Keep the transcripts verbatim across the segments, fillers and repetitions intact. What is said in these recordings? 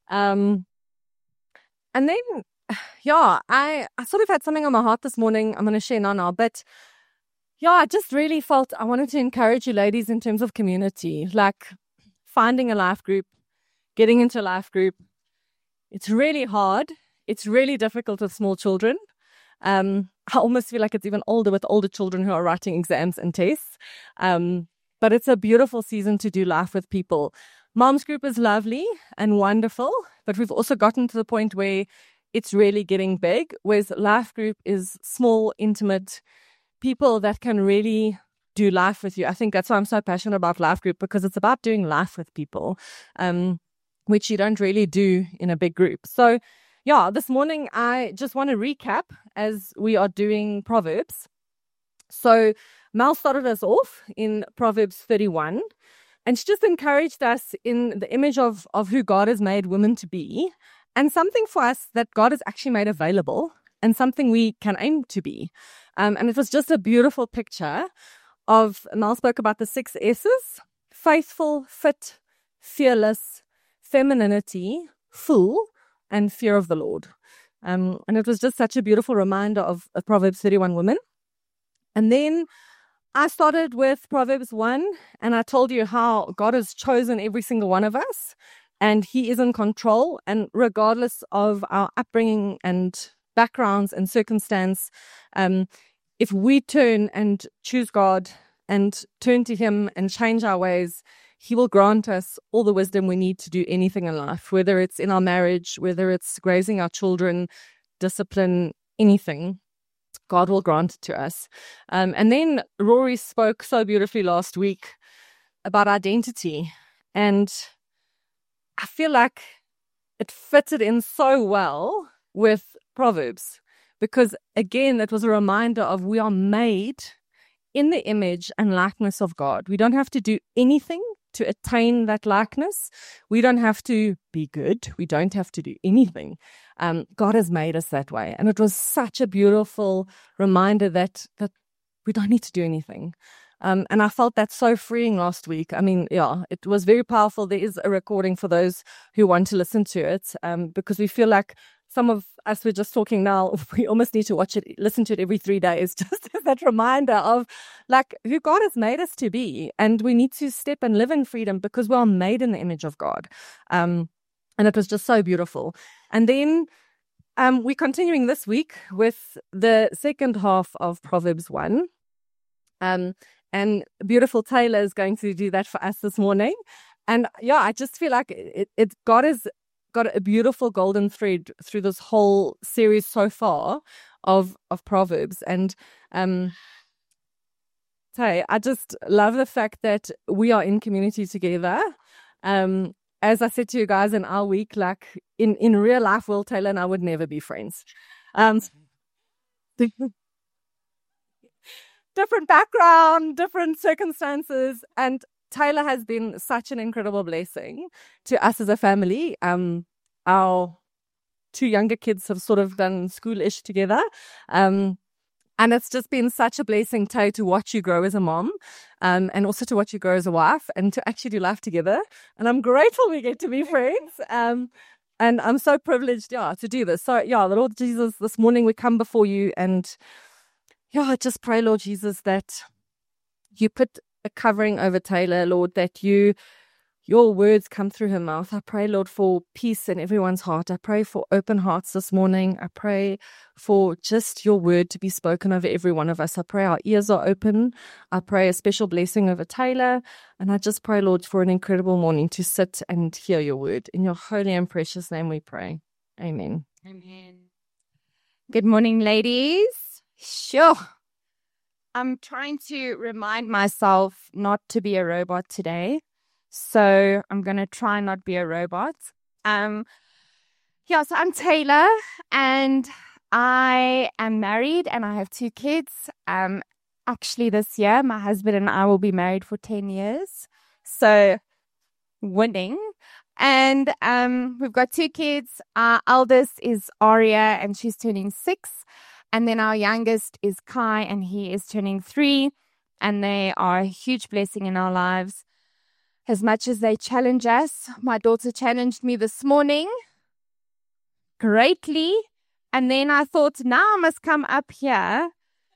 Um, and then, yeah, I, I sort of had something on my heart this morning. I'm going to share now now, but yeah, I just really felt I wanted to encourage you ladies in terms of community, like finding a life group, getting into a life group. It's really hard. It's really difficult with small children. Um, I almost feel like it's even older with older children who are writing exams and tests. Um, but it's a beautiful season to do life with people. Mom's group is lovely and wonderful, but we've also gotten to the point where it's really getting big, whereas life group is small, intimate people that can really do life with you. I think that's why I'm so passionate about life group, because it's about doing life with people, um, which you don't really do in a big group. So yeah, this morning I just want to recap as we are doing Proverbs. So Mel started us off in Proverbs thirty-one, and she just encouraged us in the image of, of who God has made women to be, and something for us that God has actually made available, and something we can aim to be. Um, and it was just a beautiful picture of, Mel spoke about the six S's: faithful, fit, fearless, femininity, full, and fear of the Lord. Um, and it was just such a beautiful reminder of, of Proverbs thirty-one women. And then I started with Proverbs one, and I told you how God has chosen every single one of us, and He is in control. And regardless of our upbringing and backgrounds and circumstance, um, if we turn and choose God and turn to Him and change our ways, He will grant us all the wisdom we need to do anything in life, whether it's in our marriage, whether it's raising our children, discipline, anything. God will grant it to us. Um, and then Rory spoke so beautifully last week about identity. And I feel like it fitted in so well with Proverbs, because again, it was a reminder of we are made in the image and likeness of God. We don't have to do anything to attain that likeness. We don't have to be good. We don't have to do anything. Um, God has made us that way. And it was such a beautiful reminder that that we don't need to do anything. Um, and I felt that so freeing last week. I mean, yeah, it was very powerful. There is a recording for those who want to listen to it, um, because we feel like some of us, we're just talking now, we almost need to watch it, listen to it every three days, just as that reminder of like who God has made us to be. And we need to step and live in freedom because we are made in the image of God. Um, and it was just so beautiful. And then um, we're continuing this week with the second half of Proverbs one. Um, and beautiful Taylor is going to do that for us this morning. And yeah, I just feel like it, it God has got a beautiful golden thread through this whole series so far of of Proverbs. And um, Tay, I just love the fact that we are in community together. Um, as I said to you guys in our week, like in, in real life, Will Taylor and I would never be friends. Um, different background, different circumstances, and Taylor has been such an incredible blessing to us as a family. Um, our two younger kids have sort of done school-ish together. Um, and it's just been such a blessing, Tay, to watch you grow as a mom, um, and also to watch you grow as a wife, and to actually do life together. And I'm grateful we get to be friends. Um, and I'm so privileged, yeah, to do this. So, yeah, the Lord Jesus, this morning we come before you, and yeah, I just pray, Lord Jesus, that you put a covering over Taylor, Lord, that you, your words come through her mouth. I pray, Lord, for peace in everyone's heart. I pray for open hearts this morning. I pray for just your word to be spoken over every one of us. I pray our ears are open. I pray a special blessing over Taylor. And I just pray, Lord, for an incredible morning to sit and hear your word. In your holy and precious name we pray. Amen. Amen. Good morning, ladies. Sure. I'm trying to remind myself not to be a robot today. So I'm going to try not be a robot. Um, yeah, so I'm Taylor, and I am married, and I have two kids. Um, actually, this year, my husband and I will be married for ten years. So winning. And um, we've got two kids. Our eldest is Aria, and she's turning six. And then our youngest is Kai, and he is turning three. And they are a huge blessing in our lives. as much as they challenge us. My daughter challenged me this morning greatly. And then I thought, now I must come up here.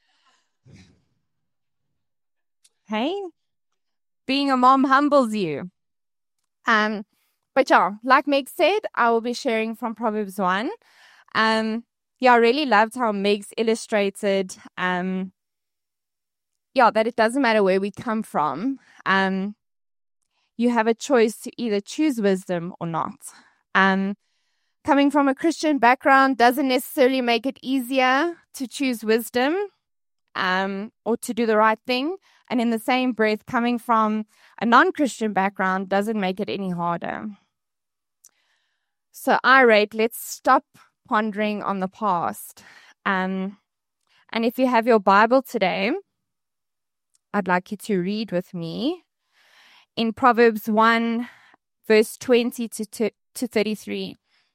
Hey, being a mom humbles you. Um, but yeah, like Meg said, I will be sharing from Proverbs one. Um, yeah, I really loved how Meg's illustrated, um, yeah, that it doesn't matter where we come from. Um, you have a choice to either choose wisdom or not. Um, coming from a Christian background doesn't necessarily make it easier to choose wisdom, um, or to do the right thing. And in the same breath, coming from a non-Christian background doesn't make it any harder. So I rate, let's stop pondering on the past. Um, and if you have your Bible today, I'd like you to read with me in Proverbs one, verse twenty to thirty-three.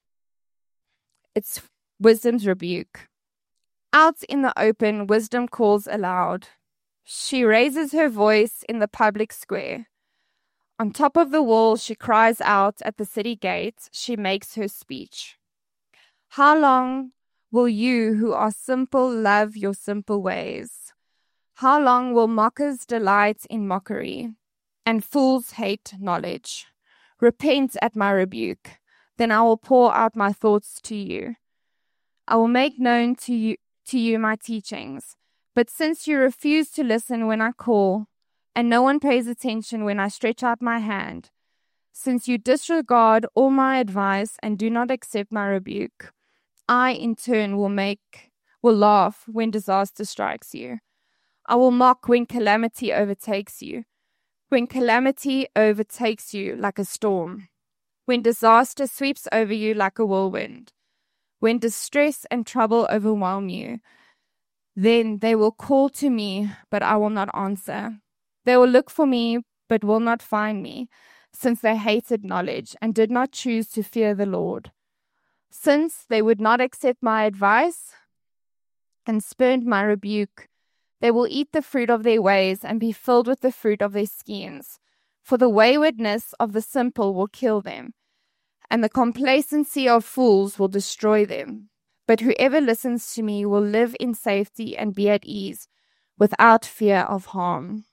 It's wisdom's rebuke. Out in the open, wisdom calls aloud. She raises her voice in the public square. On top of the wall, she cries out at the city gate. She makes her speech. How long will you who are simple love your simple ways? How long will mockers delight in mockery and fools hate knowledge? Repent at my rebuke, then I will pour out my thoughts to you. I will make known to you, to you my teachings. But since you refuse to listen when I call, and no one pays attention when I stretch out my hand, since you disregard all my advice and do not accept my rebuke, I in turn will make will laugh when disaster strikes you. I will mock when calamity overtakes you. When calamity overtakes you like a storm. When disaster sweeps over you like a whirlwind. When distress and trouble overwhelm you. Then they will call to me, but I will not answer. They will look for me, but will not find me, since they hated knowledge and did not choose to fear the Lord. Since they would not accept my advice and spurned my rebuke, they will eat the fruit of their ways and be filled with the fruit of their schemes. For the waywardness of the simple will kill them, and the complacency of fools will destroy them. But whoever listens to me will live in safety and be at ease, without fear of harm.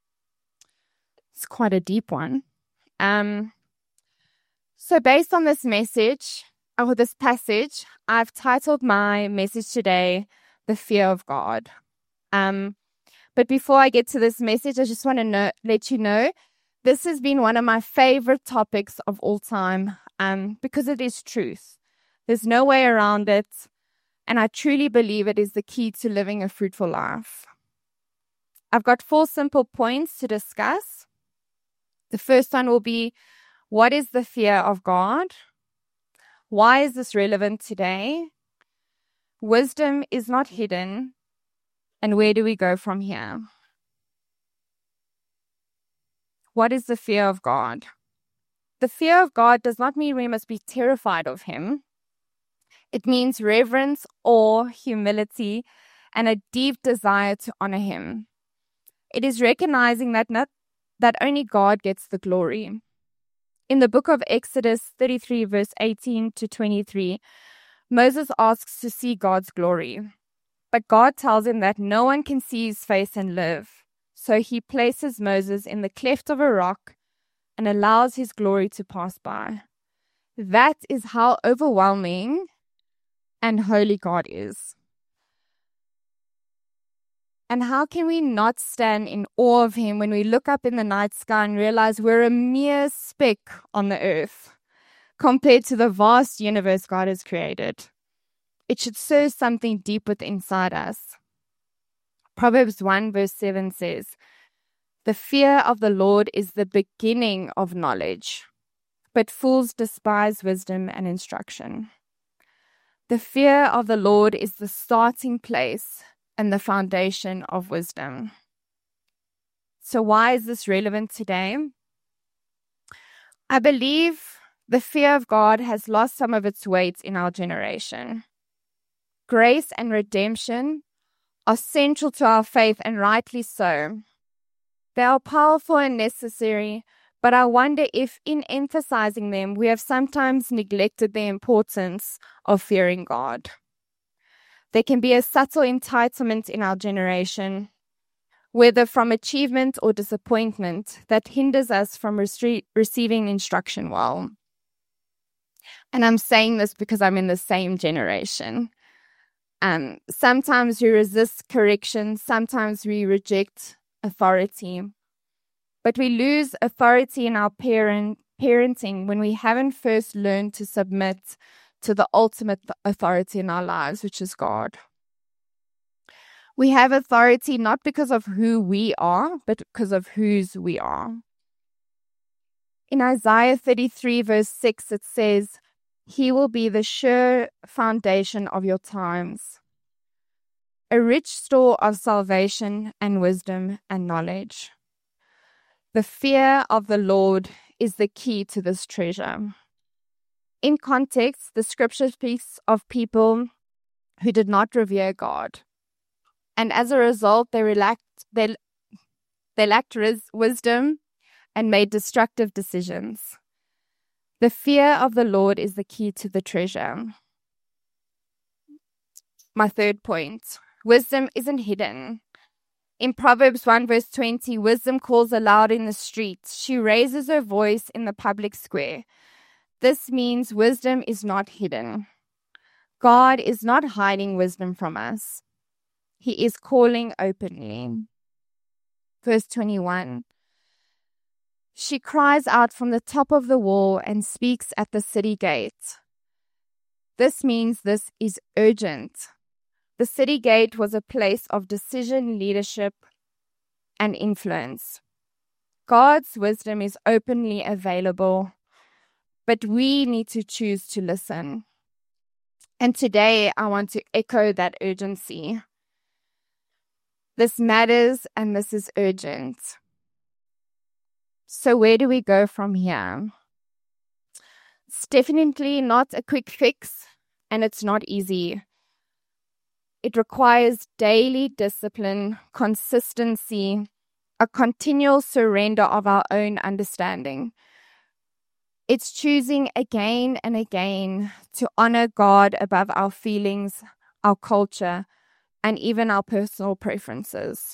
It's quite a deep one. Um, so based on this message, or this passage, I've titled my message today, The Fear of God. Um, but before I get to this message, I just want to know, let you know, this has been one of my favorite topics of all time, um, because it is truth. There's no way around it, and I truly believe it is the key to living a fruitful life. I've got four simple points to discuss. The first one will be, what is the fear of God? Why is this relevant today? Wisdom is not hidden, and where do we go from here? What is the fear of God? The fear of God does not mean we must be terrified of him. It means reverence, awe, humility, and a deep desire to honor him. It is recognizing that not, that only God gets the glory. In the book of Exodus thirty-three, verse eighteen to twenty-three, Moses asks to see God's glory. But God tells him that no one can see his face and live. So he places Moses in the cleft of a rock and allows his glory to pass by. That is how overwhelming and holy God is. And how can we not stand in awe of him when we look up in the night sky and realize we're a mere speck on the earth compared to the vast universe God has created? It should stir something deep within inside us. Proverbs one verse seven says, "The fear of the Lord is the beginning of knowledge, but fools despise wisdom and instruction." The fear of the Lord is the starting place and the foundation of wisdom. So why is this relevant today? I believe the fear of God has lost some of its weight in our generation. Grace and redemption are central to our faith, and rightly so. They are powerful and necessary, But I wonder if in emphasizing them, we have sometimes neglected the importance of fearing God. There can be a subtle entitlement in our generation, whether from achievement or disappointment, that hinders us from re- receiving instruction well. And I'm saying this because I'm in the same generation. Um, sometimes we resist correction, sometimes we reject authority. But we lose authority in our parent, parenting when we haven't first learned to submit to the ultimate authority in our lives, which is God. We have authority not because of who we are, but because of whose we are. In Isaiah thirty-three, verse six, it says, "He will be the sure foundation of your times, a rich store of salvation and wisdom and knowledge." The fear of the Lord is the key to this treasure. In context, the scripture speaks of people who did not revere God. And as a result, they lacked, they, they lacked ris- wisdom and made destructive decisions. The fear of the Lord is the key to the treasure. My third point, wisdom isn't hidden. In Proverbs one verse twenty, wisdom calls aloud in the streets. She raises her voice in the public square. This means wisdom is not hidden. God is not hiding wisdom from us. He is calling openly. Verse twenty-one, she cries out from the top of the wall and speaks at the city gate. This means this is urgent. The city gate was a place of decision, leadership, and influence. God's wisdom is openly available, but we need to choose to listen. And today I want to echo that urgency. This matters and this is urgent. So where do we go from here? It's definitely not a quick fix, and it's not easy. It requires daily discipline, consistency, a continual surrender of our own understanding. It's choosing again and again to honor God above our feelings, our culture, and even our personal preferences.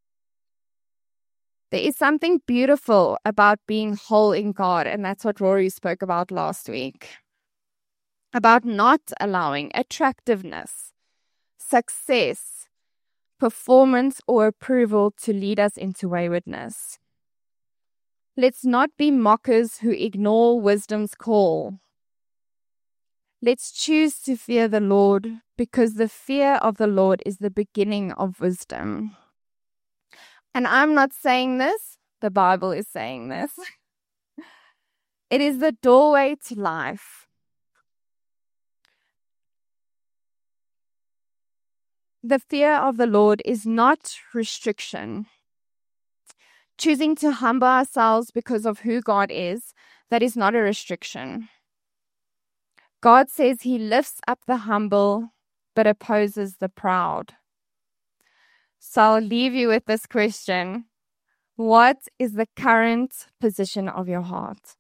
There is something beautiful about being whole in God, and that's what Rory spoke about last week. About not allowing attractiveness, success, performance, or approval to lead us into waywardness. Let's not be mockers who ignore wisdom's call. Let's choose to fear the Lord, because the fear of the Lord is the beginning of wisdom. And I'm not saying this, the Bible is saying this. It is the doorway to life. The fear of the Lord is not restriction. Choosing to humble ourselves because of who God is, that is not a restriction. God says he lifts up the humble, but opposes the proud. So I'll leave you with this question. What is the current position of your heart?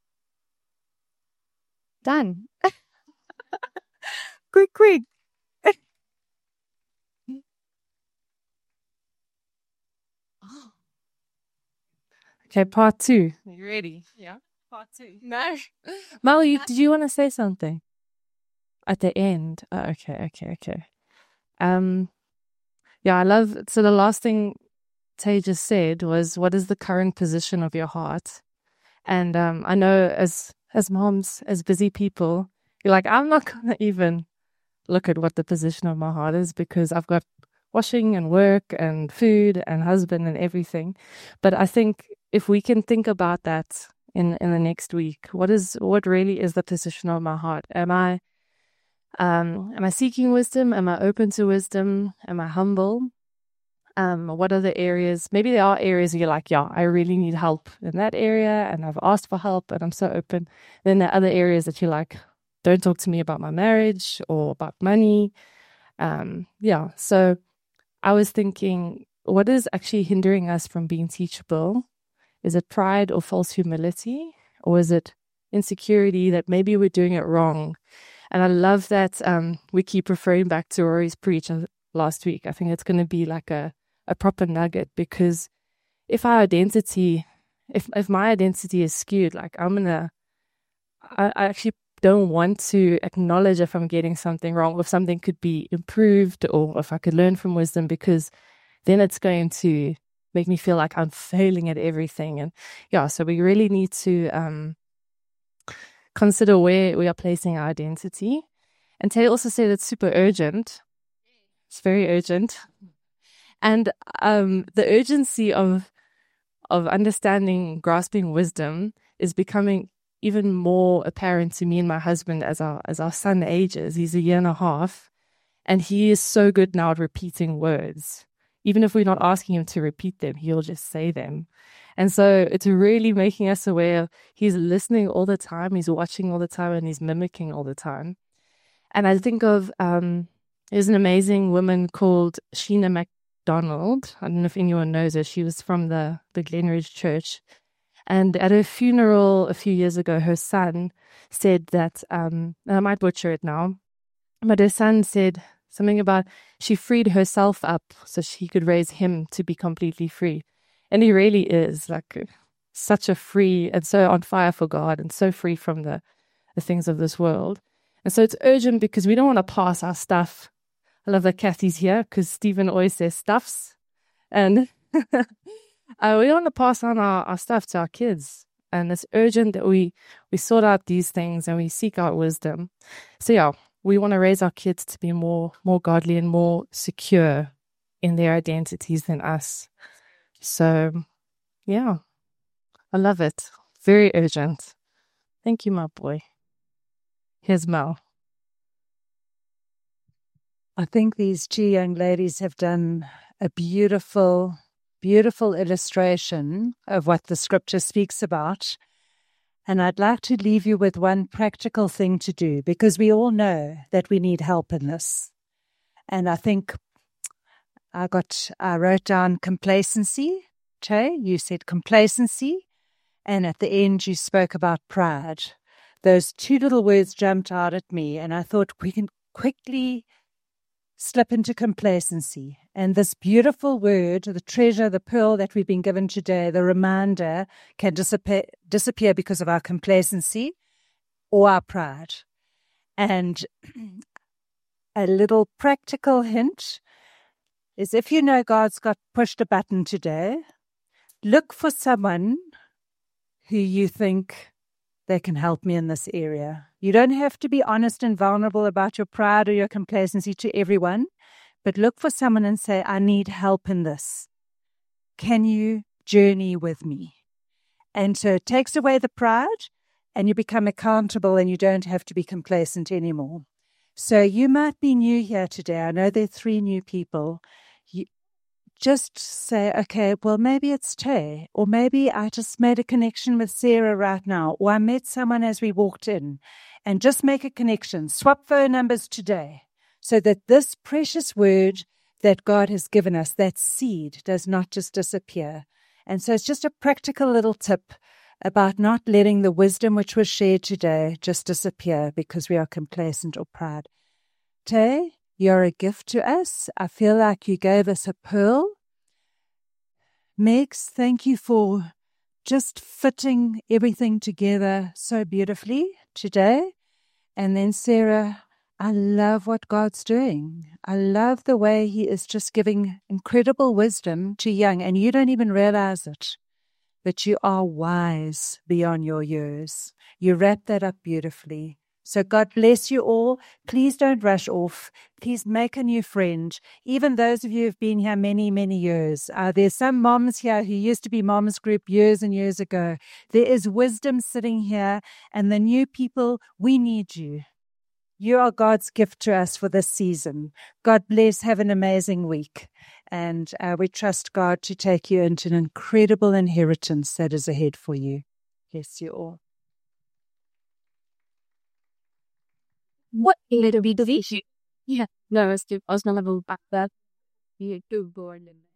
Done. Quick, quick. Okay, part two. Are you ready? Yeah, part two. No. Mel, you, did you want to say something at the end? Oh, okay, okay, okay. Um, yeah, I love. So the last thing Tay just said was, "What is the current position of your heart?" And um, I know as as moms, as busy people, you're like, I'm not gonna even look at what the position of my heart is because I've got washing and work and food and husband and everything. But I think if we can think about that in, in the next week, what is what really is the position of my heart? Am I um am I seeking wisdom? Am I open to wisdom? Am I humble? Um, what are the areas? Maybe there are areas you're like, yeah, I really need help in that area, and I've asked for help, and I'm so open. Then there are other areas that you're like, don't talk to me about my marriage or about money. Um, yeah, so I was thinking, what is actually hindering us from being teachable Is it pride or false humility? Or is it insecurity that maybe we're doing it wrong? And I love that um, we keep referring back to Rory's preach last week. I think it's going to be like a, a proper nugget, because if our identity, if if my identity is skewed, like I'm going to, I, I actually don't want to acknowledge if I'm getting something wrong, or if something could be improved, or if I could learn from wisdom, because then it's going to make me feel like I'm failing at everything. And yeah, so we really need to um, consider where we are placing our identity. And Tay also said it's super urgent. It's very urgent. And um, the urgency of of understanding, grasping wisdom is becoming even more apparent to me and my husband as our as our son ages. He's a year and a half, and he is so good now at repeating words. Even if we're not asking him to repeat them, he'll just say them. And so it's really making us aware he's listening all the time, he's watching all the time, and he's mimicking all the time. And I think of, um, there's an amazing woman called Sheena MacDonald. I don't know if anyone knows her. She was from the, the Glenridge Church. And at her funeral a few years ago, her son said that, um, I might butcher it now, but her son said something about she freed herself up so she could raise him to be completely free. And he really is like such a free and so on fire for God and so free from the, the things of this world. And so it's urgent because we don't want to pass our stuff. I love that Kathy's here because Stephen always says stuffs. And uh, we don't want to pass on our, our stuff to our kids. And it's urgent that we, we sort out these things and we seek out wisdom. So yeah, we want to raise our kids to be more, more godly and more secure in their identities than us. So, yeah, I love it. Very urgent. Thank you, my boy. Here's Mel. I think these two young ladies have done a beautiful, beautiful illustration of what the scripture speaks about. And I'd like to leave you with one practical thing to do, because we all know that we need help in this. And I think I got, I wrote down complacency. Che, you said complacency. And at the end, you spoke about pride. Those two little words jumped out at me, and I thought we can quickly slip into complacency. And this beautiful word, the treasure, the pearl that we've been given today, the reminder, can disappear, disappear because of our complacency or our pride. And a little practical hint is, if you know God's got pushed a button today, look for someone who you think they can help me in this area. You don't have to be honest and vulnerable about your pride or your complacency to everyone, but look for someone and say, I need help in this. Can you journey with me? And so it takes away the pride and you become accountable and you don't have to be complacent anymore. So you might be new here today. I know there are three new people. You just say, okay, well, maybe it's Tay, or maybe I just made a connection with Sarah right now, or I met someone as we walked in, and just make a connection. Swap phone numbers today so that this precious word that God has given us, that seed, does not just disappear. And so it's just a practical little tip about not letting the wisdom which was shared today just disappear because we are complacent or proud. Tay, you're a gift to us. I feel like you gave us a pearl. Megs, thank you for just fitting everything together so beautifully today. And then Sarah, I love what God's doing. I love the way He is just giving incredible wisdom to young, and you don't even realize it, but you are wise beyond your years. You wrap that up beautifully. So God bless you all. Please don't rush off. Please make a new friend. Even those of you who have been here many, many years. Uh, there's some moms here who used to be Moms Group years and years ago. There is wisdom sitting here, and the new people, we need you. You are God's gift to us for this season. God bless. Have an amazing week. And uh, we trust God to take you into an incredible inheritance that is ahead for you. Bless you all. What little bit of issue? Yeah, no, I was, I was going to go back that. You do go in.